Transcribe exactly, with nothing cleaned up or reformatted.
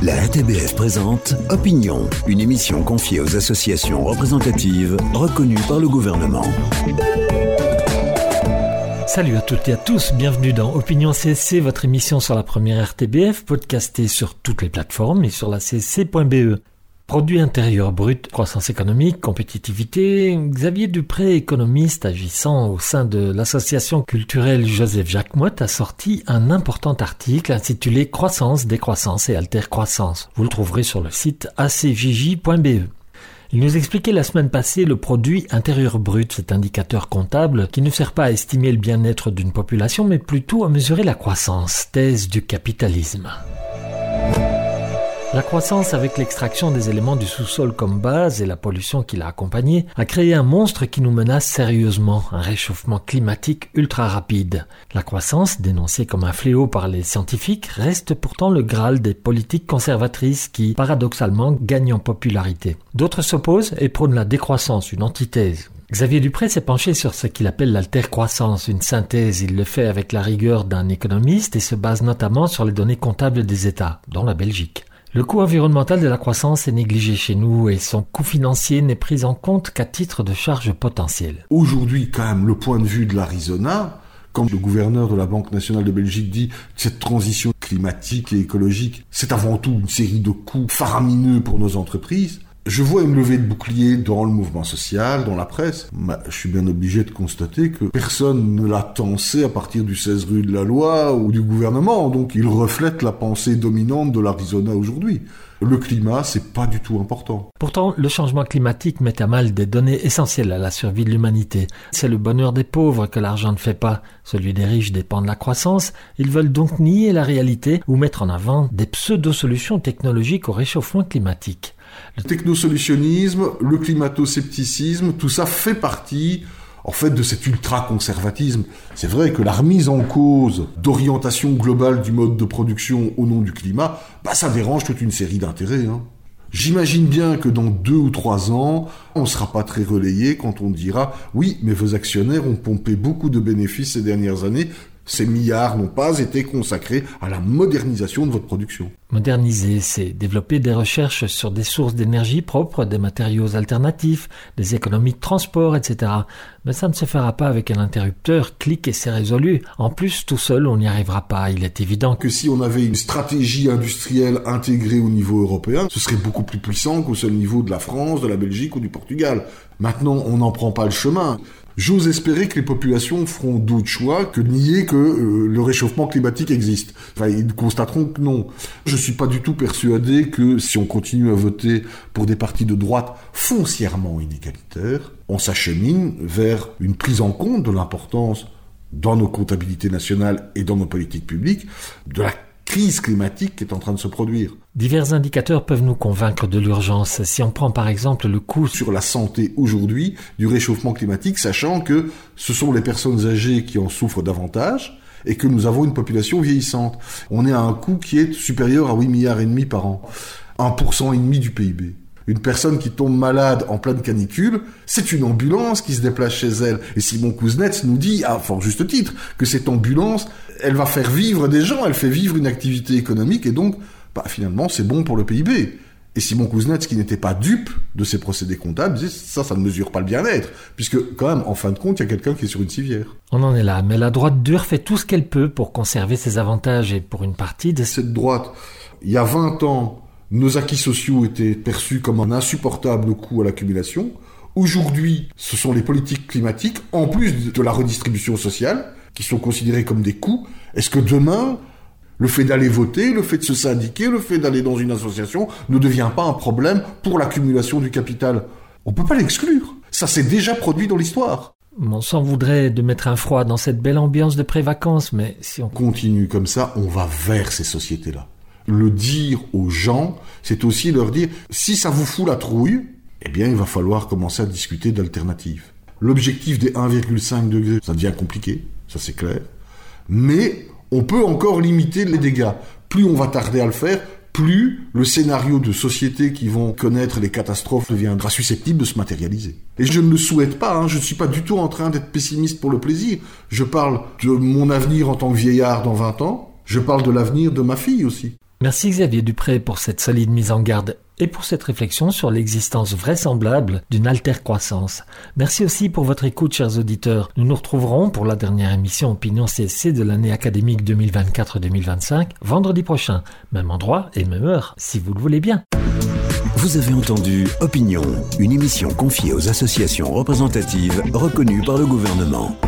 La R T B F présente Opinion, une émission confiée aux associations représentatives reconnues par le gouvernement. Salut à toutes et à tous, bienvenue dans Opinion C S C, votre émission sur la première R T B F, podcastée sur toutes les plateformes et sur la c s c point b e. Produit intérieur brut, croissance économique, compétitivité, Xavier Dupré, économiste agissant au sein de l'association culturelle Joseph Jacquemotte, a sorti un important article intitulé Croissance, décroissance et altercroissance. Vous le trouverez sur le site a c j j point b e. Il nous expliquait la semaine passée le produit intérieur brut, cet indicateur comptable qui ne sert pas à estimer le bien-être d'une population, mais plutôt à mesurer la croissance, thèse du capitalisme. La croissance, avec l'extraction des éléments du sous-sol comme base et la pollution qui l'a accompagnée, a créé un monstre qui nous menace sérieusement, un réchauffement climatique ultra rapide. La croissance, dénoncée comme un fléau par les scientifiques, reste pourtant le Graal des politiques conservatrices qui, paradoxalement, gagnent en popularité. D'autres s'opposent et prônent la décroissance, une antithèse. Xavier Dupré s'est penché sur ce qu'il appelle l'altercroissance, une synthèse. Il le fait avec la rigueur d'un économiste et se base notamment sur les données comptables des États, dont la Belgique. Le coût environnemental de la croissance est négligé chez nous et son coût financier n'est pris en compte qu'à titre de charge potentielle. Aujourd'hui, quand même, le point de vue de l'Arizona, quand le gouverneur de la Banque nationale de Belgique dit que cette transition climatique et écologique, c'est avant tout une série de coûts faramineux pour nos entreprises, je vois une levée de boucliers dans le mouvement social, dans la presse. Bah, je suis bien obligé de constater que personne ne l'a tensé à partir du seize rue de la Loi ou du gouvernement. Donc il reflète la pensée dominante de l'Arizona aujourd'hui. Le climat, c'est pas du tout important. Pourtant, le changement climatique met à mal des données essentielles à la survie de l'humanité. C'est le bonheur des pauvres que l'argent ne fait pas. Celui des riches dépend de la croissance. Ils veulent donc nier la réalité ou mettre en avant des pseudo-solutions technologiques au réchauffement climatique. Le technosolutionnisme, le climato-scepticisme, tout ça fait partie, en fait, de cet ultra-conservatisme. C'est vrai que la remise en cause d'orientation globale du mode de production au nom du climat, bah, ça dérange toute une série d'intérêts, hein. J'imagine bien que dans deux ou trois ans, on ne sera pas très relayé quand on dira « Oui, mais vos actionnaires ont pompé beaucoup de bénéfices ces dernières années. Ces milliards n'ont pas été consacrés à la modernisation de votre production. » Moderniser, c'est développer des recherches sur des sources d'énergie propres, des matériaux alternatifs, des économies de transport, et cetera. Mais ça ne se fera pas avec un interrupteur, clic et c'est résolu. En plus, tout seul, on n'y arrivera pas. Il est évident que si on avait une stratégie industrielle intégrée au niveau européen, ce serait beaucoup plus puissant qu'au seul niveau de la France, de la Belgique ou du Portugal. Maintenant, on n'en prend pas le chemin. J'ose espérer que les populations feront d'autres choix que de nier que euh, le réchauffement climatique existe. Enfin, ils constateront que non. Je suis pas du tout persuadé que si on continue à voter pour des partis de droite foncièrement inégalitaires, on s'achemine vers une prise en compte de l'importance dans nos comptabilités nationales et dans nos politiques publiques de la crise climatique qui est en train de se produire. Divers indicateurs peuvent nous convaincre de l'urgence. Si on prend par exemple le coût sur la santé aujourd'hui du réchauffement climatique, sachant que ce sont les personnes âgées qui en souffrent davantage et que nous avons une population vieillissante. On est à un coût qui est supérieur à huit milliards et demi par an, un pour cent et demi du P I B. Une personne qui tombe malade en pleine canicule, c'est une ambulance qui se déplace chez elle. Et Simon Kuznets nous dit, à fort juste titre, que cette ambulance, elle va faire vivre des gens, elle fait vivre une activité économique, et donc, bah, finalement, c'est bon pour le P I B. Et Simon Kuznets, qui n'était pas dupe de ces procédés comptables, disait, ça, ça ne mesure pas le bien-être. Puisque, quand même, en fin de compte, il y a quelqu'un qui est sur une civière. On en est là, mais la droite dure fait tout ce qu'elle peut pour conserver ses avantages, et pour une partie de cette droite, il y a vingt ans, nos acquis sociaux étaient perçus comme un insupportable coût à l'accumulation. Aujourd'hui, ce sont les politiques climatiques, en plus de la redistribution sociale, qui sont considérées comme des coûts. Est-ce que demain, le fait d'aller voter, le fait de se syndiquer, le fait d'aller dans une association ne devient pas un problème pour l'accumulation du capital ? On ne peut pas l'exclure. Ça s'est déjà produit dans l'histoire. On s'en voudrait de mettre un froid dans cette belle ambiance de pré-vacances, mais si on continue comme ça, on va vers ces sociétés-là. Le dire aux gens, c'est aussi leur dire, si ça vous fout la trouille, eh bien, il va falloir commencer à discuter d'alternatives. L'objectif des un virgule cinq degrés, ça devient compliqué, ça c'est clair. Mais on peut encore limiter les dégâts. Plus on va tarder à le faire, plus le scénario de sociétés qui vont connaître les catastrophes deviendra susceptible de se matérialiser. Et je ne le souhaite pas, hein, je ne suis pas du tout en train d'être pessimiste pour le plaisir. Je parle de mon avenir en tant que vieillard dans vingt ans, je parle de l'avenir de ma fille aussi. Merci Xavier Dupré pour cette solide mise en garde et pour cette réflexion sur l'existence vraisemblable d'une altercroissance. Merci aussi pour votre écoute, chers auditeurs. Nous nous retrouverons pour la dernière émission Opinion C S C de l'année académique deux mille vingt-quatre deux mille vingt-cinq, vendredi prochain, même endroit et même heure, si vous le voulez bien. Vous avez entendu Opinion, une émission confiée aux associations représentatives reconnues par le gouvernement.